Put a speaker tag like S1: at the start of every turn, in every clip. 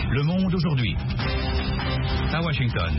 S1: Le Monde aujourd'hui. À Washington.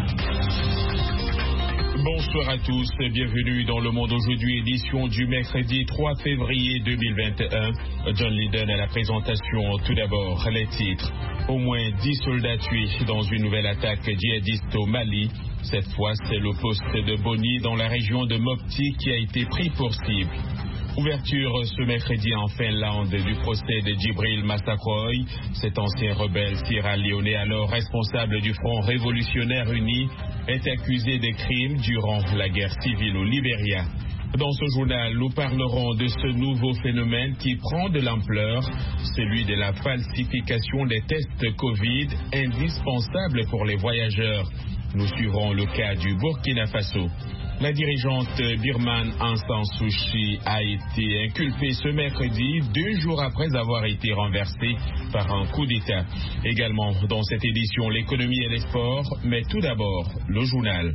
S2: Bonsoir à tous, bienvenue dans Le Monde aujourd'hui, édition du mercredi 3 février 2021. John Lydon à la présentation. Tout d'abord, les titres. Au moins 10 soldats tués dans une nouvelle attaque djihadiste au Mali. Cette fois, c'est le poste de Boni dans la région de Mopti qui a été pris pour cible. Ouverture ce mercredi en Finlande du procès de Djibril Massakroy. Cet ancien rebelle sierra-léonais, alors responsable du Front révolutionnaire uni, est accusé de crimes durant la guerre civile au Libéria. Dans ce journal, nous parlerons de ce nouveau phénomène qui prend de l'ampleur, celui de la falsification des tests Covid, indispensable pour les voyageurs. Nous suivrons le cas du Burkina Faso. La dirigeante birmane Aung San Suu Kyi a été inculpée ce mercredi, 2 jours après avoir été renversée par un coup d'État. Également dans cette édition, l'économie et les sports, mais tout d'abord, le journal.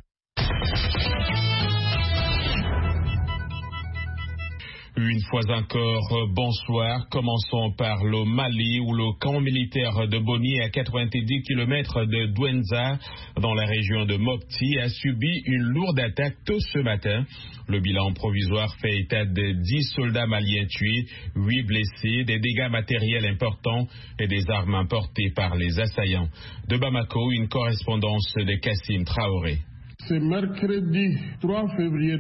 S2: Une fois encore, bonsoir. Commençons par le Mali où le camp militaire de Boni à 90 km de Douentza dans la région de Mopti a subi une lourde attaque tôt ce matin. Le bilan provisoire fait état de 10 soldats maliens tués, 8 blessés, des dégâts matériels importants et des armes importées par les assaillants. De Bamako, une correspondance de Kassim Traoré.
S3: Ce mercredi 3 février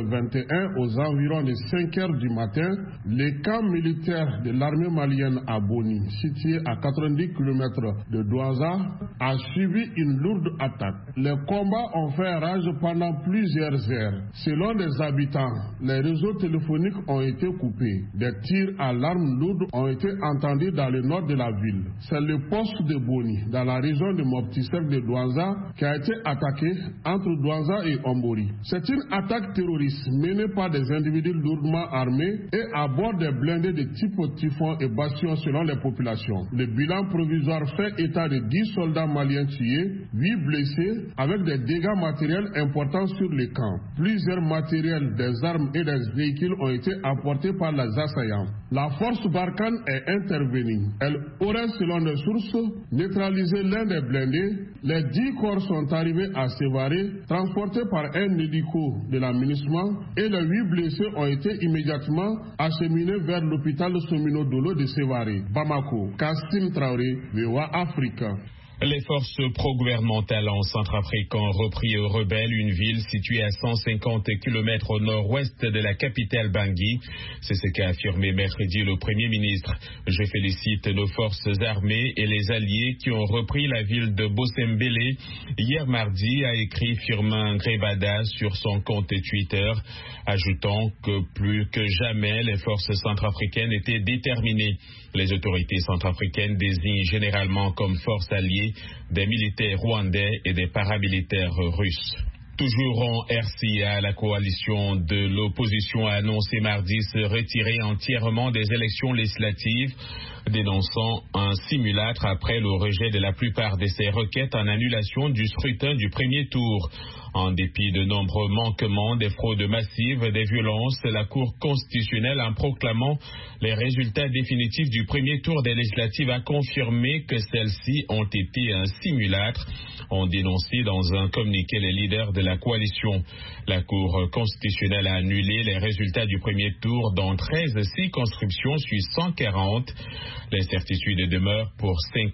S3: 2021, aux environs de 5 heures du matin, le camp militaire de l'armée malienne à Boni, situé à 90 km de Douentza, a subi une lourde attaque. Les combats ont fait rage pendant plusieurs heures. Selon les habitants, les réseaux téléphoniques ont été coupés. Des tirs à l'arme lourde ont été entendus dans le nord de la ville. C'est le poste de Boni, dans la région de Mopti-Sec de Douentza, qui a été attaqué entre Douentza et Ombori. C'est une attaque terroriste menée par des individus lourdement armés et à bord des blindés de type Typhon et Bastion selon les populations. Le bilan provisoire fait état de 10 soldats maliens tués, 8 blessés avec des dégâts matériels importants sur les camps. Plusieurs matériels, des armes et des véhicules ont été apportés par les assaillants. La force Barkhane est intervenue. Elle aurait, selon les sources, neutralisé l'un des blindés. Les 10 corps sont arrivés à Sévaré, transportés par un hélico de l'aménagement, et les 8 blessés ont été immédiatement acheminés vers l'hôpital Somino Dolo de Sévaré. Bamako, Kassim Traoré, VOA Africa.
S2: Les forces pro-gouvernementales en Centrafrique ont repris aux rebelles une ville située à 150 km au nord-ouest de la capitale Bangui. C'est ce qu'a affirmé mercredi le Premier ministre. Je félicite nos forces armées et les alliés qui ont repris la ville de Bosembélé hier mardi, a écrit Firmin Grebada sur son compte Twitter, ajoutant que plus que jamais les forces centrafricaines étaient déterminées. Les autorités centrafricaines désignent généralement comme forces alliées des militaires rwandais et des paramilitaires russes. Toujours en RCA, la coalition de l'opposition a annoncé mardi se retirer entièrement des élections législatives, dénonçant un simulacre après le rejet de la plupart de ses requêtes en annulation du scrutin du premier tour. En dépit de nombreux manquements, des fraudes massives, des violences, la Cour constitutionnelle, en proclamant les résultats définitifs du premier tour des législatives, a confirmé que celles-ci ont été un simulacre, ont dénoncé dans un communiqué les leaders de la coalition. La Cour constitutionnelle a annulé les résultats du premier tour dans 13 circonscriptions sur 140. L'incertitude demeure pour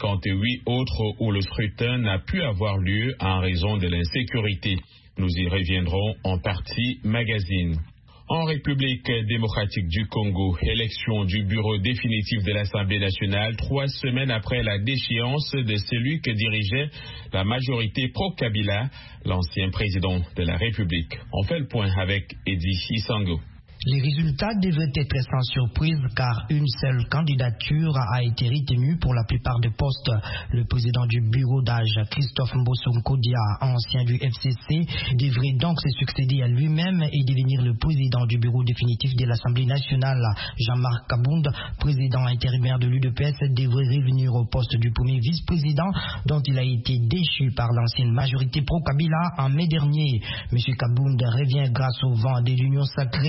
S2: 58 autres où le scrutin n'a pu avoir lieu en raison de l'insécurité. Nous y reviendrons en partie magazine. En République démocratique du Congo, élection du bureau définitif de l'Assemblée nationale 3 semaines après la déchéance de celui que dirigeait la majorité pro-Kabila, l'ancien président de la République. On fait le point avec Eddie Isango.
S4: Les résultats devraient être sans surprise car une seule candidature a été retenue pour la plupart des postes. Le président du bureau d'âge, Christophe Mbosso-Nkodia, ancien du FCC, devrait donc se succéder à lui-même et devenir le président du bureau définitif de l'Assemblée nationale. Jean-Marc Kabound, président intérimaire de l'UDPS, devrait revenir au poste du premier vice-président dont il a été déchu par l'ancienne majorité pro-Kabila en mai dernier. M. Kabound revient grâce au vent de l'Union sacrée,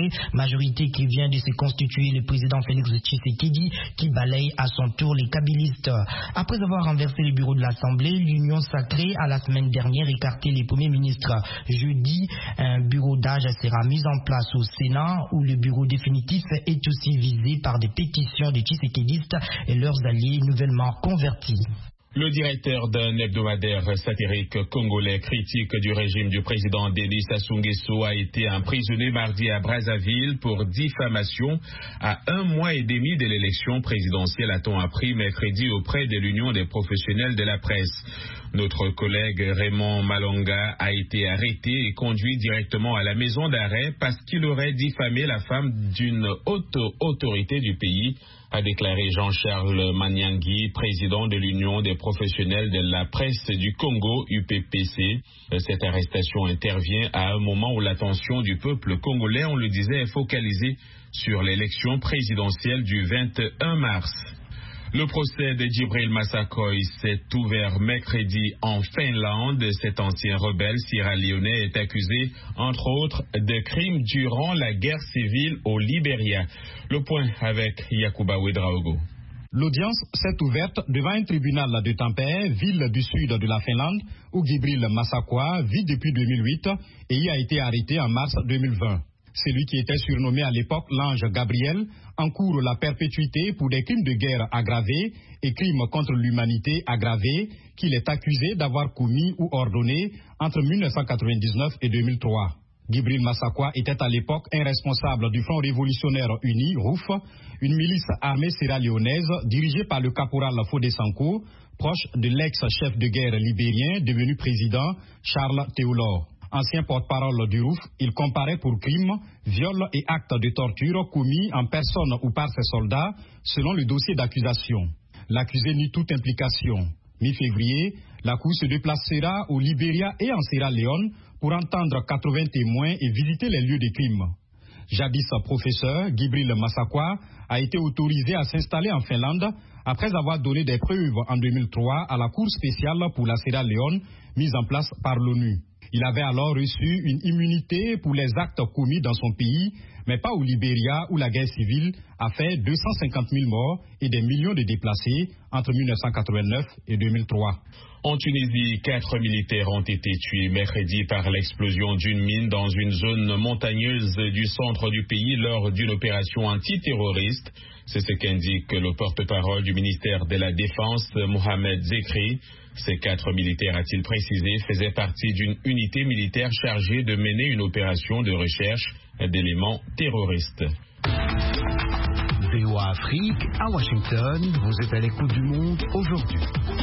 S4: majorité qui vient de se constituer, le président Félix Tshisekedi qui balaye à son tour les kabylistes. Après avoir renversé le bureau de l'Assemblée, l'Union sacrée a la semaine dernière écarté les premiers ministres. Jeudi, un bureau d'âge sera mis en place au Sénat où le bureau définitif est aussi visé par des pétitions de tshisekédistes et leurs alliés nouvellement convertis.
S2: Le directeur d'un hebdomadaire satirique congolais critique du régime du président Denis Sassou Nguesso a été emprisonné mardi à Brazzaville pour diffamation à 1 mois et demi de l'élection présidentielle, a-t-on appris mercredi auprès de l'Union des professionnels de la presse. Notre collègue Raymond Malonga a été arrêté et conduit directement à la maison d'arrêt parce qu'il aurait diffamé la femme d'une haute autorité du pays, a déclaré Jean-Charles Manyangui, président de l'Union des professionnels de la presse du Congo, UPPC. Cette arrestation intervient à un moment où l'attention du peuple congolais, on le disait, est focalisée sur l'élection présidentielle du 21 mars. Le procès de Djibril Massakoy s'est ouvert mercredi en Finlande. Cet ancien rebelle sierra-léonais est accusé, entre autres, de crimes durant la guerre civile au Libéria. Le point avec Yacouba Ouedraogo.
S5: L'audience s'est ouverte devant un tribunal de Tampere, ville du sud de la Finlande, où Djibril Massakoy vit depuis 2008 et y a été arrêté en mars 2020. Celui qui était surnommé à l'époque l'ange Gabriel encourt la perpétuité pour des crimes de guerre aggravés et crimes contre l'humanité aggravés qu'il est accusé d'avoir commis ou ordonné entre 1999 et 2003. Djibril Massakoy était à l'époque un responsable du Front révolutionnaire uni, ROUF, une milice armée sierra-léonaise dirigée par le caporal Fodé Sanko, proche de l'ex-chef de guerre libérien devenu président Charles Taylor. Ancien porte-parole du ROUF, il comparait pour crimes, viols et actes de torture commis en personne ou par ses soldats, selon le dossier d'accusation. L'accusé nie toute implication. Mi-février, la Cour se déplacera au Libéria et en Sierra Leone pour entendre 80 témoins et visiter les lieux des crimes. Jadis professeur, Djibril Massakoy a été autorisé à s'installer en Finlande après avoir donné des preuves en 2003 à la Cour spéciale pour la Sierra Leone mise en place par l'ONU. Il avait alors reçu une immunité pour les actes commis dans son pays, mais pas au Libéria où la guerre civile a fait 250 000 morts et des millions de déplacés entre 1989 et 2003.
S2: En Tunisie, 4 militaires ont été tués mercredi par l'explosion d'une mine dans une zone montagneuse du centre du pays lors d'une opération antiterroriste. C'est ce qu'indique le porte-parole du ministère de la Défense, Mohamed Zekri. Ces 4 militaires, a-t-il précisé, faisaient partie d'une unité militaire chargée de mener une opération de recherche d'éléments terroristes.
S1: VOA Afrique, à Washington, vous êtes à l'écoute du monde aujourd'hui.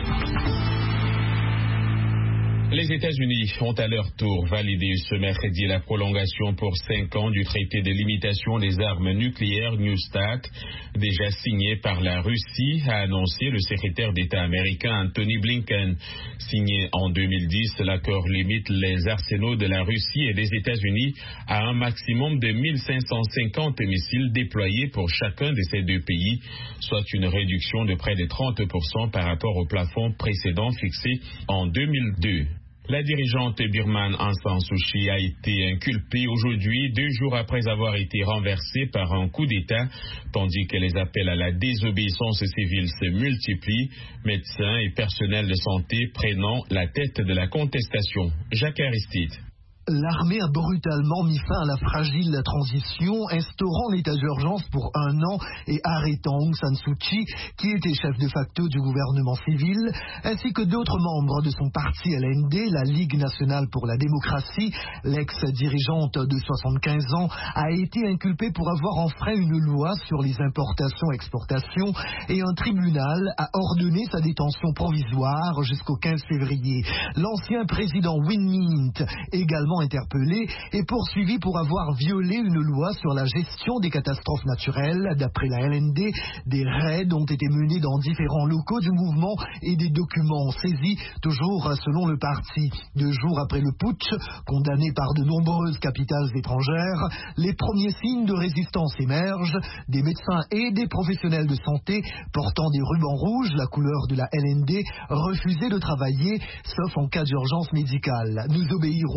S2: Les États-Unis ont à leur tour validé ce mercredi la prolongation pour 5 ans du traité de limitation des armes nucléaires New START, déjà signé par la Russie, a annoncé le secrétaire d'État américain Anthony Blinken. Signé en 2010, l'accord limite les arsenaux de la Russie et des États-Unis à un maximum de 1550 missiles déployés pour chacun de ces deux pays, soit une réduction de près de 30% par rapport au plafond précédent fixé en 2002. La dirigeante birmane Aung San Suu Kyi a été inculpée aujourd'hui, 2 jours après avoir été renversée par un coup d'État, tandis que les appels à la désobéissance civile se multiplient, médecins et personnels de santé prenant la tête de la contestation. Jacques Aristide.
S6: L'armée a brutalement mis fin à la fragile transition, instaurant l'état d'urgence pour 1 an et arrêtant Aung San Suu Kyi, qui était chef de facto du gouvernement civil, ainsi que d'autres membres de son parti LND, la Ligue nationale pour la démocratie. L'ex-dirigeante de 75 ans a été inculpée pour avoir enfreint une loi sur les importations-exportations et un tribunal a ordonné sa détention provisoire jusqu'au 15 février. L'ancien président Win Myint, également interpellé, est poursuivi pour avoir violé une loi sur la gestion des catastrophes naturelles. D'après la LND, des raids ont été menés dans différents locaux du mouvement et des documents saisis, toujours selon le parti. 2 jours après le putsch, condamné par de nombreuses capitales étrangères, les premiers signes de résistance émergent. Des médecins et des professionnels de santé portant des rubans rouges, la couleur de la LND, refusaient de travailler, sauf en cas d'urgence médicale. Nous obéirons uniquement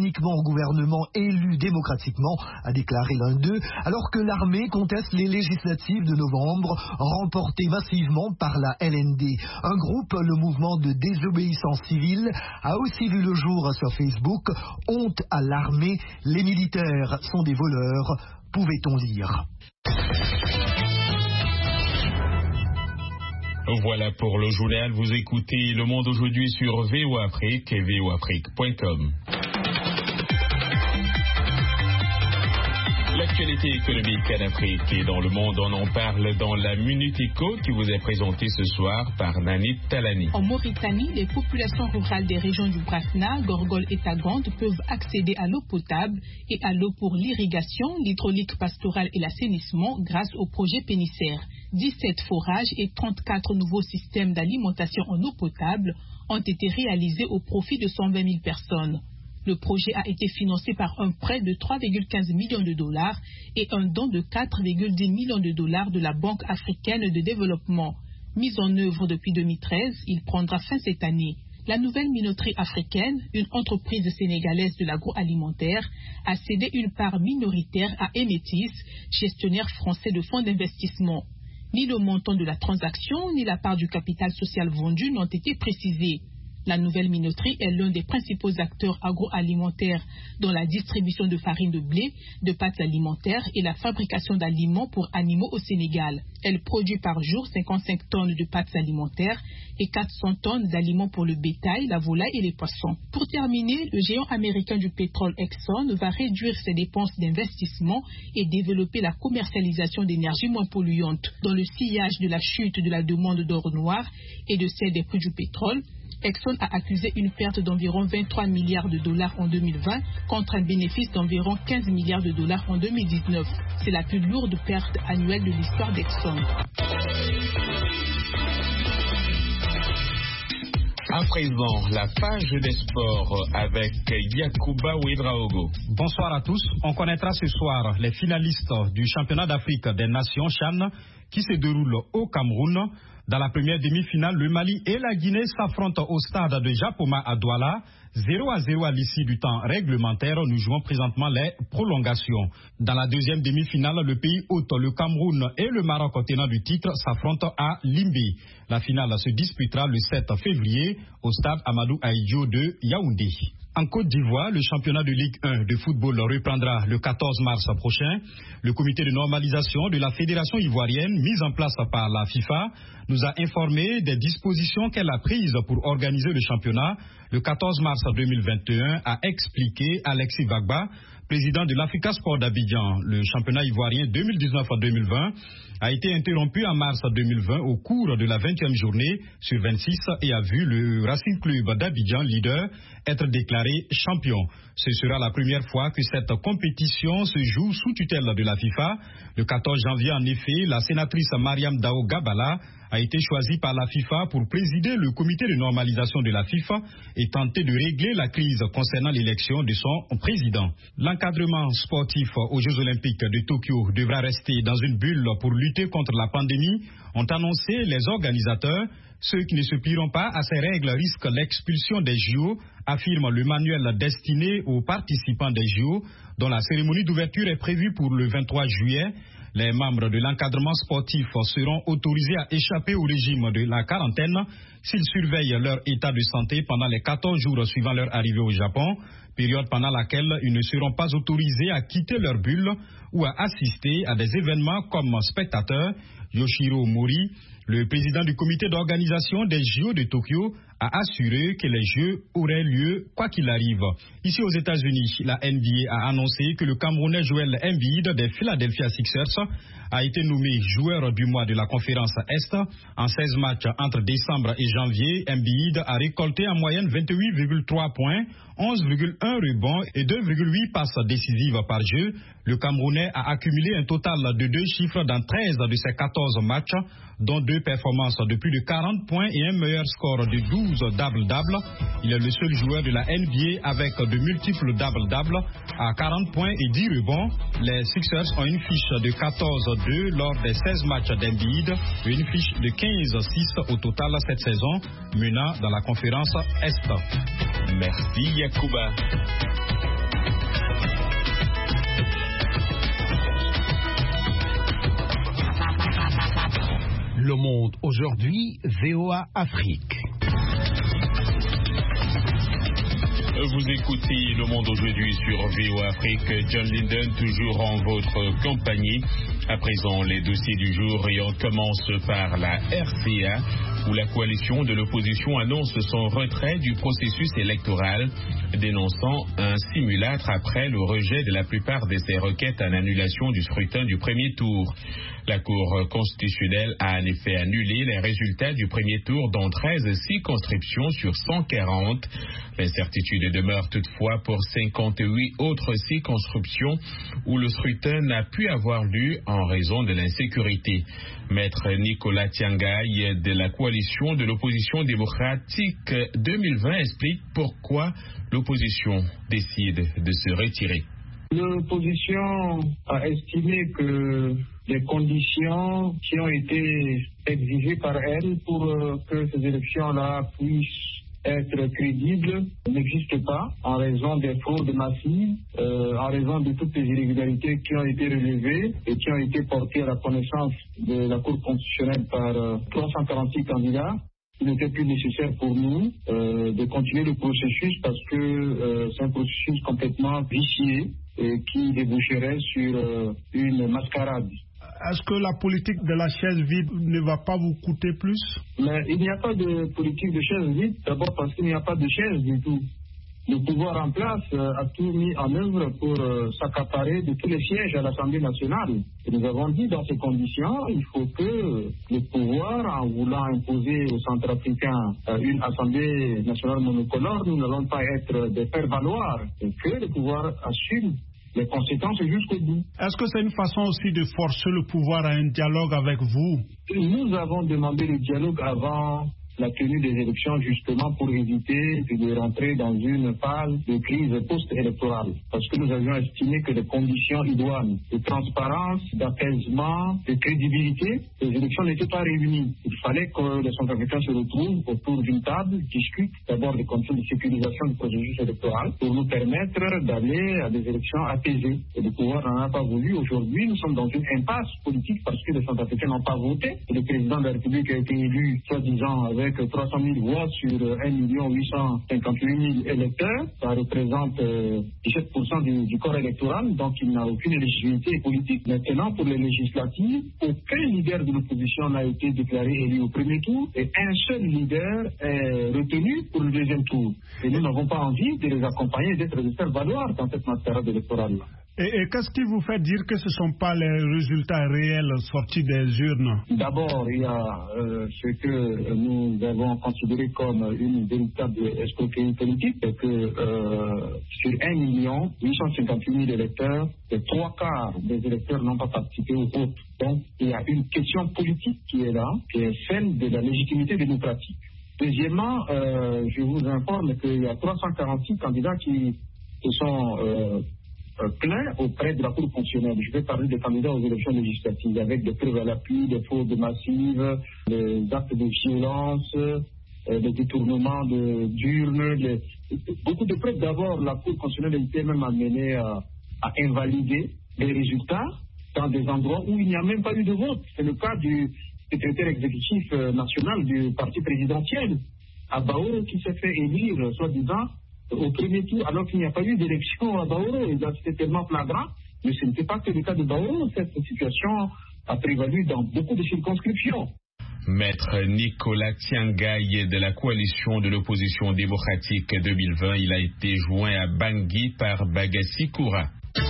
S6: uniquement au gouvernement élu démocratiquement, a déclaré l'un d'eux, alors que l'armée conteste les législatives de novembre, remportées massivement par la LND. Un groupe, le mouvement de désobéissance civile, a aussi vu le jour sur Facebook. Honte à l'armée, les militaires sont des voleurs, pouvait-on lire.
S2: Voilà pour le journal. Vous écoutez Le Monde aujourd'hui sur VOA Afrique et voaafrique.com. L'actualité économique en Afrique et dans le monde, on en parle dans la Minute Éco qui vous est présentée ce soir par Nanit Talani.
S7: En Mauritanie, les populations rurales des régions du Brafna, Gorgol et Tagande peuvent accéder à l'eau potable et à l'eau pour l'irrigation, l'hydraulique pastorale et l'assainissement grâce au projet Pénissaire. 17 forages et 34 nouveaux systèmes d'alimentation en eau potable ont été réalisés au profit de 120 000 personnes. Le projet a été financé par un prêt de 3,15 millions de dollars et un don de 4,10 millions de dollars de la Banque africaine de développement. Mis en œuvre depuis 2013, il prendra fin cette année. La nouvelle minoterie africaine, une entreprise sénégalaise de l'agroalimentaire, a cédé une part minoritaire à Emetis, gestionnaire français de fonds d'investissement. Ni le montant de la transaction, ni la part du capital social vendu n'ont été précisés. La nouvelle minoterie est l'un des principaux acteurs agroalimentaires dans la distribution de farine de blé, de pâtes alimentaires et la fabrication d'aliments pour animaux au Sénégal. Elle produit par jour 55 tonnes de pâtes alimentaires et 400 tonnes d'aliments pour le bétail, la volaille et les poissons. Pour terminer, le géant américain du pétrole Exxon va réduire ses dépenses d'investissement et développer la commercialisation d'énergie moins polluante. Dans le sillage de la chute de la demande d'or noir et de celle des prix du pétrole, Exxon a accusé une perte d'environ 23 milliards de dollars en 2020 contre un bénéfice d'environ 15 milliards de dollars en 2019. C'est la plus lourde perte annuelle de l'histoire d'Exxon.
S2: À présent, la page des sports avec Yacouba Ouedraogo.
S5: Bonsoir à tous. On connaîtra ce soir les finalistes du championnat d'Afrique des Nations CHAN qui se déroule au Cameroun. Dans la première demi-finale, le Mali et la Guinée s'affrontent au stade de Japoma à Douala. 0-0 à l'issue du temps réglementaire. Nous jouons présentement les prolongations. Dans la deuxième demi-finale, le pays hôte, le Cameroun et le Maroc, tenant du titre, s'affrontent à Limbé. La finale se disputera le 7 février au stade Amadou Ahidjo de Yaoundé. En Côte d'Ivoire, le championnat de Ligue 1 de football reprendra le 14 mars prochain. Le comité de normalisation de la fédération ivoirienne, mis en place par la FIFA, nous a informé des dispositions qu'elle a prises pour organiser le championnat. Le 14 mars 2021, a expliqué Alexis Bagba, président de l'Africa Sport d'Abidjan. Le championnat ivoirien 2019-2020 a été interrompu en mars 2020 au cours de la 20e journée sur 26 et a vu le Racing Club d'Abidjan, leader, être déclaré champion. Ce sera la première fois que cette compétition se joue sous tutelle de la FIFA. Le 14 janvier, en effet, la sénatrice Mariam Dao Gabala a été choisie par la FIFA pour présider le comité de normalisation de la FIFA et tenter de régler la crise concernant l'élection de son président. L'encadrement sportif aux Jeux Olympiques de Tokyo devra rester dans une bulle pour lutter contre la pandémie, ont annoncé les organisateurs. Ceux qui ne se plieront pas à ces règles risquent l'expulsion des JO, affirme le manuel destiné aux participants des JO, dont la cérémonie d'ouverture est prévue pour le 23 juillet. Les membres de l'encadrement sportif seront autorisés à échapper au régime de la quarantaine s'ils surveillent leur état de santé pendant les 14 jours suivant leur arrivée au Japon, période pendant laquelle ils ne seront pas autorisés à quitter leur bulle ou à assister à des événements comme spectateurs. Yoshiro Mori, le président du comité d'organisation des JO de Tokyo, a assuré que les Jeux auraient lieu quoi qu'il arrive. Ici aux États-Unis, la NBA a annoncé que le Camerounais Joel Embiid des Philadelphia Sixers a été nommé joueur du mois de la conférence Est. En 16 matchs entre décembre et janvier, Embiid a récolté en moyenne 28,3 points, 11,1 rebonds et 2,8 passes décisives par jeu. Le Camerounais a accumulé un total de 2 chiffres dans 13 de ses 14 matchs, dont 2 performances de plus de 40 points et un meilleur score de 12 double-double. Il est le seul joueur de la NBA avec de multiples double-double à 40 points et 10 rebonds. Les Sixers ont une fiche de 14-2 lors des 16 matchs d'Embiid et une fiche de 15-6 au total cette saison, menant dans la conférence Est.
S2: Merci Yacouba.
S1: Le Monde aujourd'hui, VOA Afrique.
S2: Vous écoutez Le Monde aujourd'hui sur VOA Afrique. John Linden, toujours en votre compagnie. À présent, les dossiers du jour et on commence par la RCA, où la coalition de l'opposition annonce son retrait du processus électoral, dénonçant un simulacre après le rejet de la plupart de ses requêtes en annulation du scrutin du premier tour. La Cour constitutionnelle a en effet annulé les résultats du premier tour dans 13 circonscriptions sur 140. L'incertitude demeure toutefois pour 58 autres circonscriptions où le scrutin n'a pu avoir lieu en raison de l'insécurité. Maître Nicolas Tiangaï de la coalition de l'opposition démocratique 2020 explique pourquoi l'opposition décide de se retirer.
S8: L'opposition a estimé que les conditions qui ont été exigées par elle pour que ces élections-là puissent être crédibles n'existent pas en raison des fraudes massives, en raison de toutes les irrégularités qui ont été relevées et qui ont été portées à la connaissance de la Cour constitutionnelle par 346 candidats. Il n'était plus nécessaire pour nous de continuer le processus parce que c'est un processus complètement vicié et qui déboucherait sur une mascarade.
S3: Est-ce que la politique de la chaise vide ne va pas vous coûter plus?
S8: Mais il n'y a pas de politique de chaise vide, d'abord parce qu'il n'y a pas de chaise du tout. Le pouvoir en place a tout mis en œuvre pour s'accaparer de tous les sièges à l'Assemblée nationale. Et nous avons dit dans ces conditions, il faut que le pouvoir, en voulant imposer aux Centrafricains une Assemblée nationale monocolore, nous n'allons pas être des faire-valoir et que le pouvoir assume les conséquences jusqu'au bout.
S3: Est-ce que c'est une façon aussi de forcer le pouvoir à un dialogue avec vous?
S8: Nous avons demandé le dialogue avant la tenue des élections justement pour éviter de rentrer dans une phase de crise post-électorale. Parce que nous avions estimé que les conditions idoines de transparence, d'apaisement, de crédibilité, les élections n'étaient pas réunies. Il fallait que les Centrafricains se retrouvent autour d'une table, discutent d'abord des conditions de sécurisation du processus électoral pour nous permettre d'aller à des élections apaisées. Et le pouvoir n'en a pas voulu. Aujourd'hui, nous sommes dans une impasse politique parce que les Centrafricains n'ont pas voté. Et le président de la République a été élu, soi-disant, avec 300 000 voix sur 1 858 000 électeurs. Ça représente 17% du corps électoral, donc il n'a aucune légitimité politique. Maintenant, pour les législatives, aucun leader de l'opposition n'a été déclaré élu au premier tour et un seul leader est retenu pour le deuxième tour. Et nous n'avons pas envie de les accompagner, d'être de faire valoir dans cette mascarade électorale.
S3: Et qu'est-ce qui vous fait dire que ce ne sont pas les résultats réels sortis des urnes?
S8: D'abord, il y a ce que nous avons considéré comme une véritable escroquerie politique, c'est que sur 1 858 000 électeurs, les 3 quarts des électeurs n'ont pas participé au vote. Donc, il y a une question politique qui est là, qui est celle de la légitimité démocratique. Deuxièmement, je vous informe qu'il y a 346 candidats qui se sont plein auprès de la Cour constitutionnelle. Je vais parler des candidats aux élections législatives avec des preuves à l'appui, des fraudes massives, des actes de violence, des détournements d'urnes, beaucoup de preuves. D'abord, la Cour constitutionnelle était même amenée à invalider les résultats dans des endroits où il n'y a même pas eu de vote. C'est le cas du secrétaire exécutif national du parti présidentiel, à Baoro, qui s'est fait élire, soi-disant, au premier tour, alors qu'il n'y a pas eu d'élection à Baoro. Et c'était tellement flagrant. Mais ce n'était pas que le cas de Baoro. Cette situation a prévalu dans beaucoup de circonscriptions.
S2: Maître Nicolas Tiangaï de la coalition de l'opposition démocratique 2020, il a été joint à Bangui par Bagassi Koura.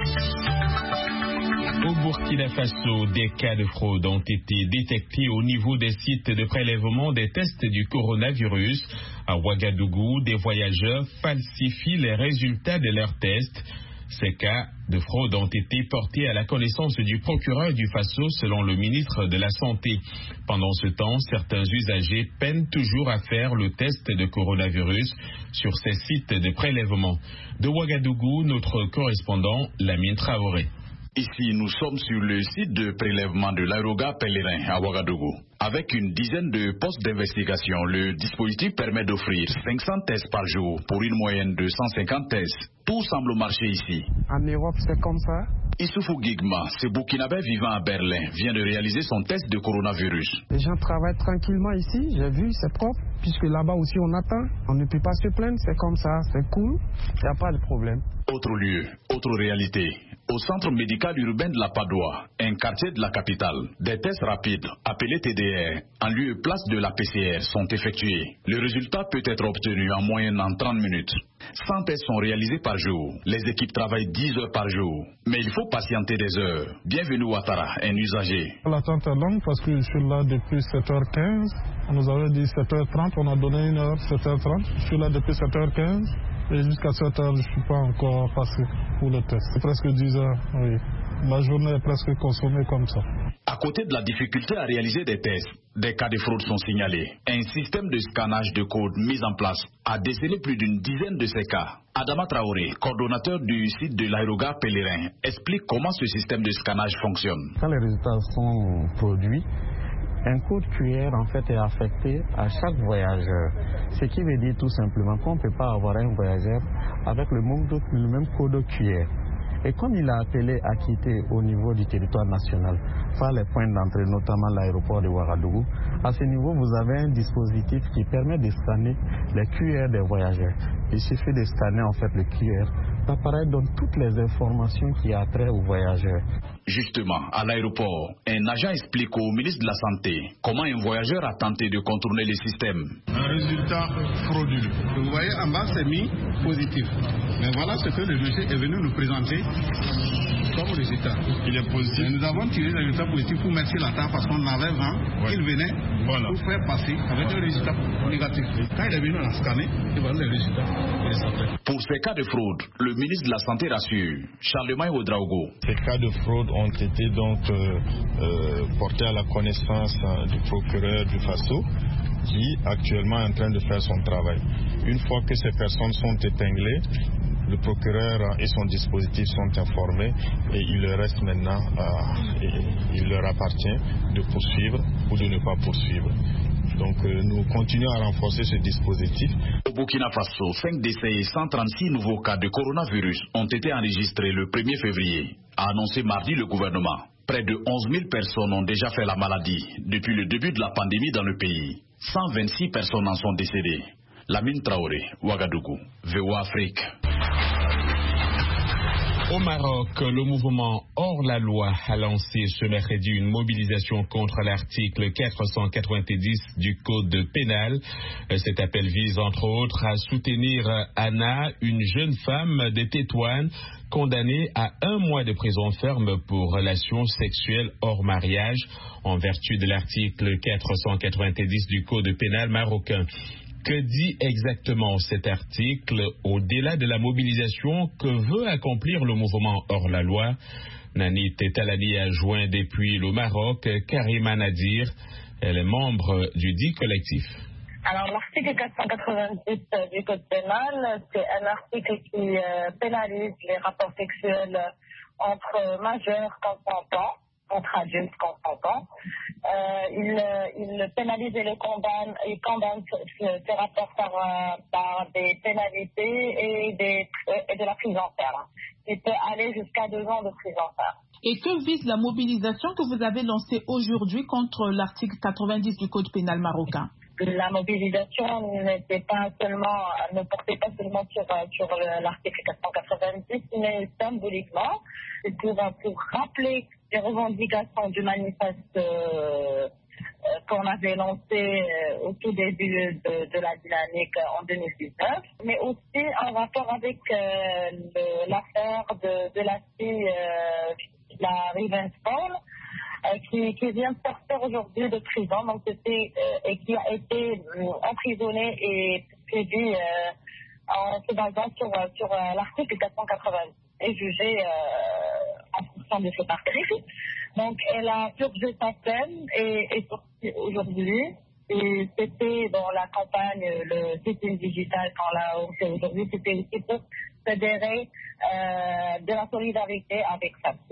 S2: Au Burkina Faso, des cas de fraude ont été détectés au niveau des sites de prélèvement des tests du coronavirus. À Ouagadougou, des voyageurs falsifient les résultats de leurs tests. Ces cas de fraude ont été portés à la connaissance du procureur du Faso, selon le ministre de la Santé. Pendant ce temps, certains usagers peinent toujours à faire le test de coronavirus sur ces sites de prélèvement. De Ouagadougou, notre correspondant Lamine Traoré.
S9: Ici, nous sommes sur le site de prélèvement de l'aérodrome Pèlerin à Ouagadougou. Avec une dizaine de postes d'investigation, le dispositif permet d'offrir 500 tests par jour pour une moyenne de 150 tests. Tout semble marcher ici.
S10: En Europe, c'est comme ça.
S9: Issoufou Guigma, ce Burkinabé vivant à Berlin, vient de réaliser son test de coronavirus.
S10: Les gens travaillent tranquillement ici, j'ai vu, c'est propre, puisque là-bas aussi on attend, on ne peut pas se plaindre, c'est comme ça, c'est cool, il n'y a pas de problème.
S9: Autre lieu, autre réalité. Au centre médical urbain de la Padoue, un quartier de la capitale, des tests rapides, appelés TDR, en lieu et place de la PCR, sont effectués. Le résultat peut être obtenu en moyenne en 30 minutes. 100 tests sont réalisés par jour. Les équipes travaillent 10 heures par jour. Mais il faut patienter des heures. Bienvenue Ouattara, un usager.
S11: L'attente est longue parce que je suis là depuis 7h15. On nous avait dit 7h30, on a donné une heure, 7h30. Je suis là depuis 7h15. Et jusqu'à 7h, je ne suis pas encore passé pour le test. C'est presque 10 heures, oui. Ma journée est presque consommée comme ça.
S9: À côté de la difficulté à réaliser des tests, des cas de fraude sont signalés. Un système de scannage de code mis en place a décelé plus d'une dizaine de ces cas. Adama Traoré, coordonnateur du site de l'aérogare Pèlerin, explique comment ce système de scannage fonctionne.
S12: Quand les résultats sont produits, un code QR en fait est affecté à chaque voyageur. Ce qui veut dire tout simplement qu'on ne peut pas avoir un voyageur avec le même code QR. Et comme il a appelé à quitter au niveau du territoire national, par les points d'entrée, notamment l'aéroport de Ouagadougou, à ce niveau, vous avez un dispositif qui permet de scanner les QR des voyageurs. Il suffit de scanner en fait le QR. L'appareil donne toutes les informations qui a trait aux voyageurs.
S9: Justement, à l'aéroport, un agent explique au ministre de la Santé comment un voyageur a tenté de contourner le système.
S3: Un résultat frauduleux. Vous voyez, en bas, c'est mis positif. Mais voilà ce que le monsieur est venu nous présenter comme résultat. Il est positif. Et nous avons tiré le résultat positif pour mettre sur la table parce qu'on avait vent qu'il venait pour faire passer avec un résultat négatif. Quand il est venu, on a scanné et voilà le résultat.
S9: Pour ces cas de fraude, le ministre de la Santé rassure, Charlemagne Ouedraogo.
S13: Ces cas de fraude ont été donc portés à la connaissance du procureur du FASO, qui actuellement est en train de faire son travail. Une fois que ces personnes sont épinglées, le procureur et son dispositif sont informés et il leur reste maintenant, il leur appartient de poursuivre ou de ne pas poursuivre. Donc nous continuons à renforcer ce dispositif.
S9: Au Burkina Faso, 5 décès et 136 nouveaux cas de coronavirus ont été enregistrés le 1er février, a annoncé mardi le gouvernement. Près de 11 000 personnes ont déjà fait la maladie depuis le début de la pandémie dans le pays. 126 personnes en sont décédées. Lamine Traoré, Ouagadougou, VOA Afrique.
S2: Au Maroc, le mouvement Hors la loi a lancé ce mercredi une mobilisation contre l'article 490 du Code pénal. Cet appel vise entre autres à soutenir Anna, une jeune femme de Tétouan, condamnée à 1 mois de prison ferme pour relations sexuelles hors mariage en vertu de l'article 490 du Code pénal marocain. Que dit exactement cet article au-delà de la mobilisation que veut accomplir le mouvement Hors la loi? Nanit Talani a joint depuis le Maroc Karima Nadir, elle est membre du dit collectif.
S14: Alors l'article 490 du Code pénal, c'est un article qui pénalise les rapports sexuels entre majeurs consentants, entre adultes consentants. Il pénalise et condamne ces rapports par des pénalités et de la prison ferme. Il peut aller jusqu'à 2 ans de prison ferme.
S7: Et que vise la mobilisation que vous avez lancée aujourd'hui contre l'article 90 du Code pénal marocain?
S14: La mobilisation ne portait pas seulement sur l'article 490, mais symboliquement, c'est pour rappeler les revendications du manifeste qu'on avait lancé au tout début de la dynamique en 2019, mais aussi en rapport avec l'affaire de la fille, la Ravensbourne, qui vient de sortir aujourd'hui de prison, donc et qui a été emprisonnée et poursuivie en se basant sur l'article 480 et jugée en fonction de cet article. Donc elle a purgé sa peine et est sortie aujourd'hui. Et c'était dans la campagne, le site digital quand là on fait aujourd'hui, c'était aussi pour fédérer de la solidarité avec sa fille.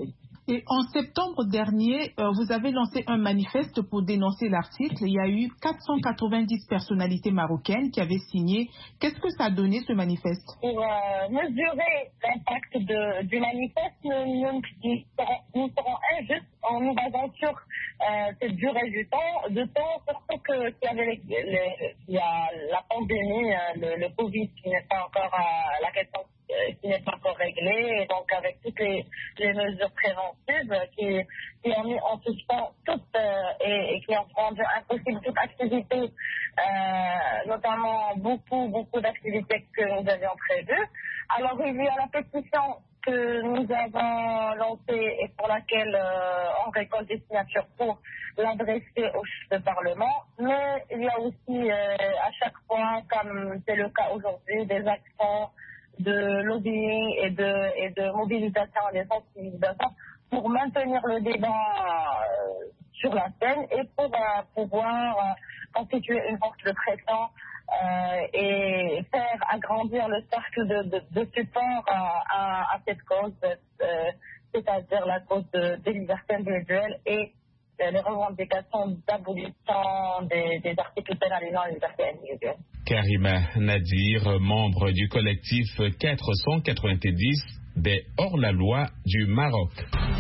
S7: Et en septembre dernier, vous avez lancé un manifeste pour dénoncer l'article. Il y a eu 490 personnalités marocaines qui avaient signé. Qu'est-ce que ça a donné, ce manifeste?
S14: Pour mesurer l'impact du manifeste, nous serons injustes en nous basant sur cette durée du temps, surtout qu'il y a la pandémie, le Covid qui n'est pas encore la question qui n'est pas encore réglée, et donc avec toutes les mesures préventives qui ont mis en suspens toutes et qui ont rendu impossible toute activité, notamment beaucoup d'activités que nous avions prévues. Alors il y a la pétition que nous avons lancée et pour laquelle on récolte des signatures pour l'adresser au chef de Parlement, mais il y a aussi à chaque fois, comme c'est le cas aujourd'hui, des actions de lobbying et de mobilisation et de sensibilisation pour maintenir le débat sur la scène et pour pouvoir constituer une force de pression et faire agrandir le cercle de support à cette cause, c'est-à-dire la cause des libertés individuelles et les revendications d'abolition des articles pénalisant les libertés individuelles.
S2: Karima Nadir, membre du collectif 490 des hors-la-loi du Maroc.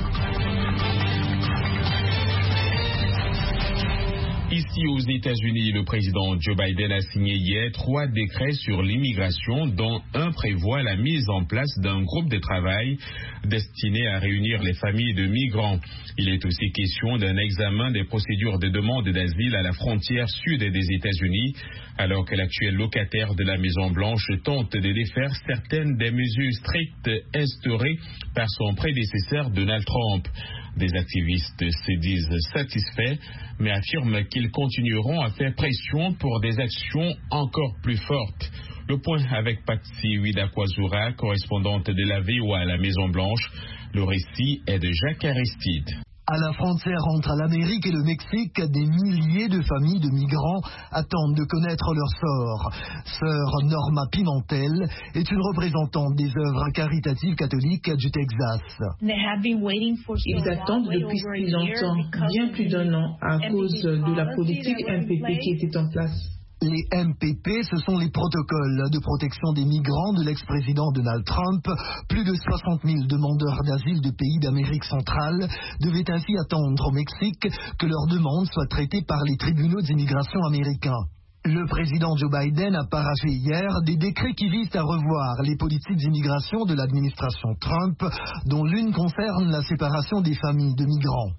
S2: Ici aux États-Unis, le président Joe Biden a signé hier 3 décrets sur l'immigration, dont un prévoit la mise en place d'un groupe de travail destiné à réunir les familles de migrants. Il est aussi question d'un examen des procédures de demande d'asile à la frontière sud des États-Unis, alors que l'actuel locataire de la Maison-Blanche tente de défaire certaines des mesures strictes instaurées par son prédécesseur Donald Trump. Des activistes se disent satisfaits, mais affirment qu'ils continueront à faire pression pour des actions encore plus fortes. Le point avec Patsy Widakwazura, correspondante de la VOA à la Maison-Blanche. Le récit est de Jacques Aristide.
S6: À la frontière entre l'Amérique et le Mexique, des milliers de familles de migrants attendent de connaître leur sort. Sœur Norma Pimentel est une représentante des œuvres caritatives catholiques du Texas.
S15: Ils attendent depuis si longtemps, bien plus d'1 an, à cause de la politique MPP qui était en place.
S6: Les MPP, ce sont les protocoles de protection des migrants de l'ex-président Donald Trump. Plus de 60 000 demandeurs d'asile de pays d'Amérique centrale devaient ainsi attendre au Mexique que leurs demandes soient traitées par les tribunaux d'immigration américains. Le président Joe Biden a paraphé hier des décrets qui visent à revoir les politiques d'immigration de l'administration Trump, dont l'une concerne la séparation des familles de migrants.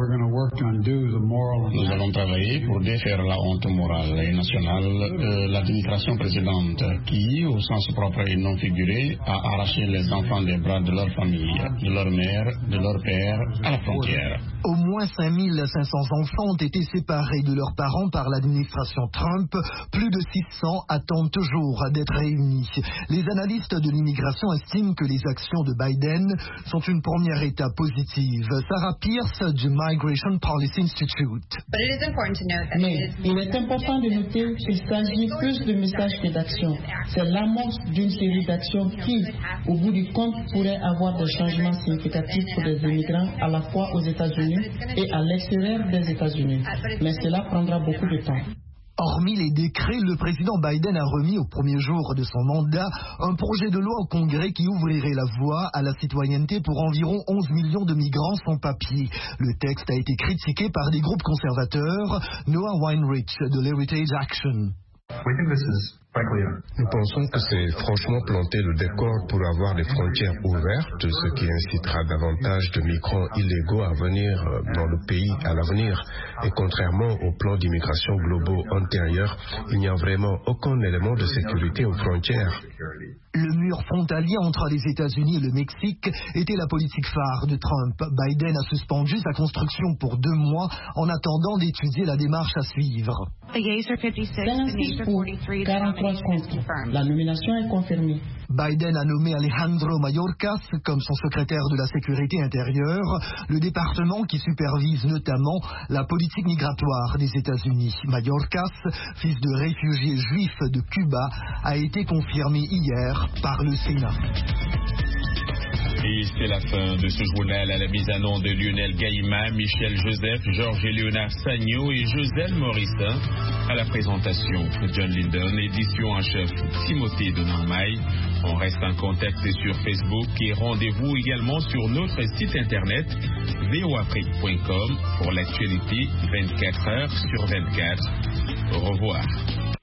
S16: Nous allons travailler pour défaire la honte morale et nationale de l'administration précédente qui, au sens propre et non figuré, a arraché les enfants des bras de leur famille, de leur mère, de leur père, à la frontière.
S6: Au moins 5 500 enfants ont été séparés de leurs parents par l'administration Trump. Plus de 600 attendent toujours d'être réunis. Les analystes de l'immigration estiment que les actions de Biden sont une première étape positive. Sarah Pierce du Migration Policy Institute.
S15: Mais il est important de noter qu'il s'agit plus de messages que d'actions. C'est l'amorce d'une série d'actions qui, au bout du compte, pourraient avoir des changements significatifs pour les immigrants à la fois aux États-Unis et à l'extérieur des États-Unis. Mais cela prendra beaucoup de temps.
S6: Hormis les décrets, le président Biden a remis au premier jour de son mandat un projet de loi au Congrès qui ouvrirait la voie à la citoyenneté pour environ 11 millions de migrants sans papier. Le texte a été critiqué par des groupes conservateurs, Noah Weinrich de l'Heritage Action.
S17: Nous pensons que c'est franchement planter le décor pour avoir des frontières ouvertes, ce qui incitera davantage de migrants illégaux à venir dans le pays à l'avenir. Et contrairement aux plans d'immigration globaux antérieurs, il n'y a vraiment aucun élément de sécurité aux frontières.
S6: Le mur frontalier entre les États-Unis et le Mexique était la politique phare de Trump. Biden a suspendu sa construction pour 2 mois en attendant d'étudier la démarche à suivre.
S15: 56 pour, 43 contre. La nomination est confirmée.
S6: Biden a nommé Alejandro Mayorkas comme son secrétaire de la sécurité intérieure, le département qui supervise notamment la politique migratoire des États-Unis. Mayorkas, fils de réfugiés juifs de Cuba, a été confirmé hier par le Sénat.
S2: Et c'est la fin de ce journal. À la mise en onde de Lionel Gaïma, Michel Joseph, Georges et Léonard Sagno et Joselle Morissin. À la présentation, John Linden, édition en chef Timothée de Normay. On reste en contact sur Facebook et rendez-vous également sur notre site internet voafrique.com pour l'actualité 24 heures sur 24. Au revoir.